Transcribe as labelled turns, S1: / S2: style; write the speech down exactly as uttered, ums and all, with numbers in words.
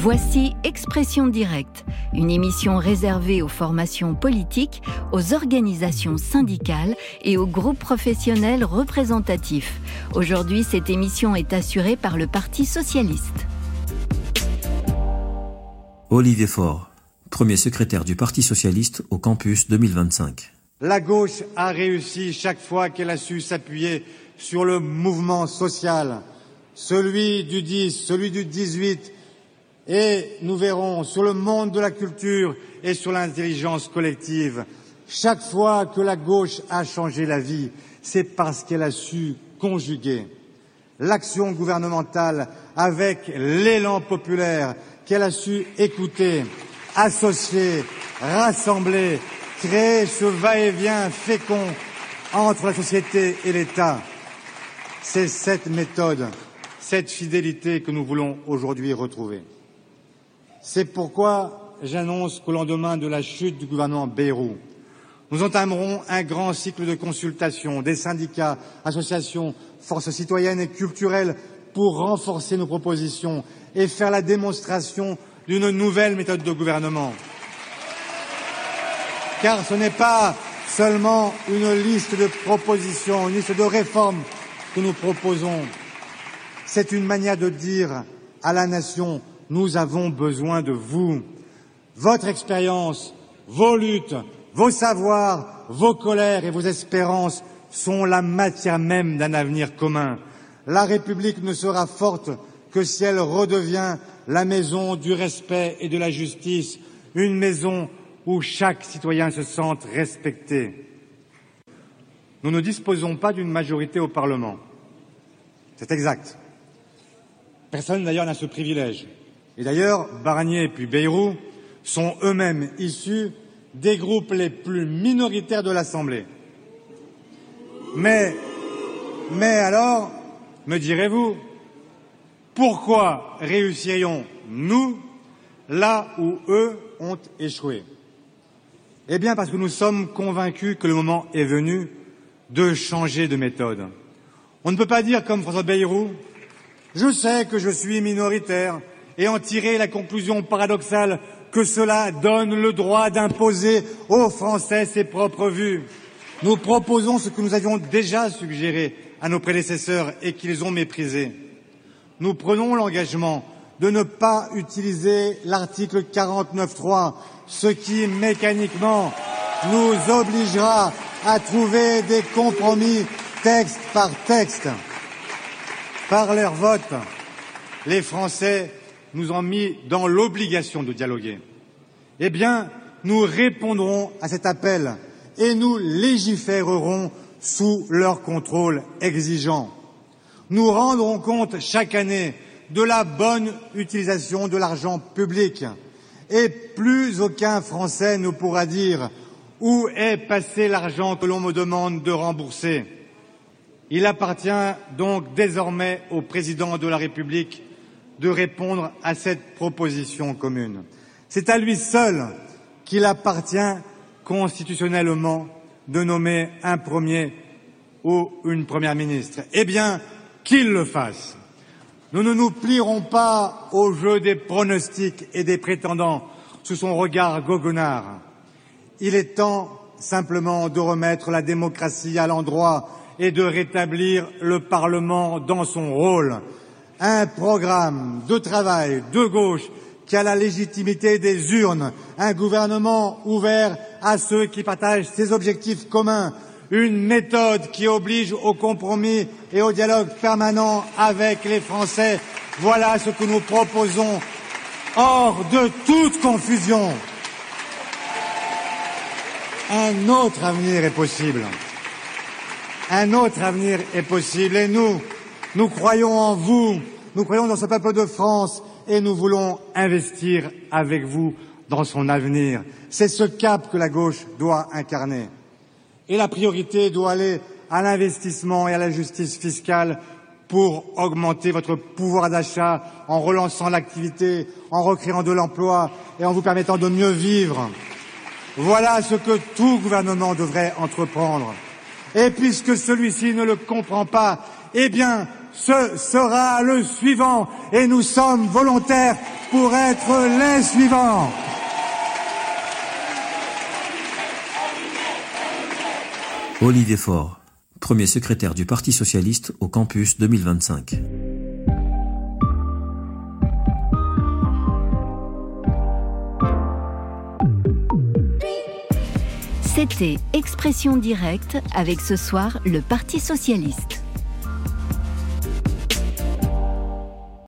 S1: Voici Expression directe, une émission réservée aux formations politiques, aux organisations syndicales et aux groupes professionnels représentatifs. Aujourd'hui, cette émission est assurée par le Parti socialiste.
S2: Olivier Faure, premier secrétaire du Parti socialiste au campus deux mille vingt-cinq.
S3: La gauche a réussi chaque fois qu'elle a su s'appuyer sur le mouvement social, celui du dix, celui du dix-huit, et nous verrons sur le monde de la culture et sur l'intelligence collective. Chaque fois que la gauche a changé la vie, c'est parce qu'elle a su conjuguer l'action gouvernementale avec l'élan populaire, qu'elle a su écouter, associer, rassembler, créer ce va-et-vient fécond entre la société et l'État. C'est cette méthode, cette fidélité que nous voulons aujourd'hui retrouver. C'est pourquoi j'annonce qu'au lendemain de la chute du gouvernement Bayrou, nous entamerons un grand cycle de consultation des syndicats, associations, forces citoyennes et culturelles pour renforcer nos propositions et faire la démonstration d'une nouvelle méthode de gouvernement. Car ce n'est pas seulement une liste de propositions, une liste de réformes que nous proposons. C'est une manière de dire à la nation: nous avons besoin de vous. Votre expérience, vos luttes, vos savoirs, vos colères et vos espérances sont la matière même d'un avenir commun. La République ne sera forte que si elle redevient la maison du respect et de la justice, une maison où chaque citoyen se sente respecté. Nous ne disposons pas d'une majorité au Parlement. C'est exact. Personne d'ailleurs n'a ce privilège. Et d'ailleurs, Barnier puis Bayrou sont eux-mêmes issus des groupes les plus minoritaires de l'Assemblée. Mais, mais alors, me direz-vous, pourquoi réussirions-nous là où eux ont échoué? Eh bien, parce que nous sommes convaincus que le moment est venu de changer de méthode. On ne peut pas dire comme François Bayrou: je sais que je suis minoritaire, et en tirer la conclusion paradoxale que cela donne le droit d'imposer aux Français ses propres vues. Nous proposons ce que nous avions déjà suggéré à nos prédécesseurs et qu'ils ont méprisé. Nous prenons l'engagement de ne pas utiliser l'article quarante-neuf trois, ce qui mécaniquement nous obligera à trouver des compromis texte par texte. Par leur vote, les Français nous ont mis dans l'obligation de dialoguer. Eh bien, nous répondrons à cet appel et nous légiférerons sous leur contrôle exigeant. Nous rendrons compte chaque année de la bonne utilisation de l'argent public et plus aucun Français ne pourra dire où est passé l'argent que l'on me demande de rembourser. Il appartient donc désormais au président de la République de répondre à cette proposition commune. C'est à lui seul qu'il appartient constitutionnellement de nommer un premier ou une première ministre. Eh bien, qu'il le fasse. Nous ne nous plierons pas au jeu des pronostics et des prétendants sous son regard goguenard. Il est temps simplement de remettre la démocratie à l'endroit et de rétablir le Parlement dans son rôle. Un programme de travail de gauche qui a la légitimité des urnes, un gouvernement ouvert à ceux qui partagent ses objectifs communs, une méthode qui oblige au compromis et au dialogue permanent avec les Français. Voilà ce que nous proposons, hors de toute confusion. Un autre avenir est possible. Un autre avenir est possible et nous, nous croyons en vous, nous croyons dans ce peuple de France et nous voulons investir avec vous dans son avenir. C'est ce cap que la gauche doit incarner. Et la priorité doit aller à l'investissement et à la justice fiscale pour augmenter votre pouvoir d'achat en relançant l'activité, en recréant de l'emploi et en vous permettant de mieux vivre. Voilà ce que tout gouvernement devrait entreprendre. Et puisque celui-ci ne le comprend pas, eh bien, ce sera le suivant et nous sommes volontaires pour être les suivants.
S2: Olivier Faure, premier secrétaire du Parti socialiste au campus deux mille vingt-cinq.
S1: C'était Expression directe avec ce soir le Parti socialiste.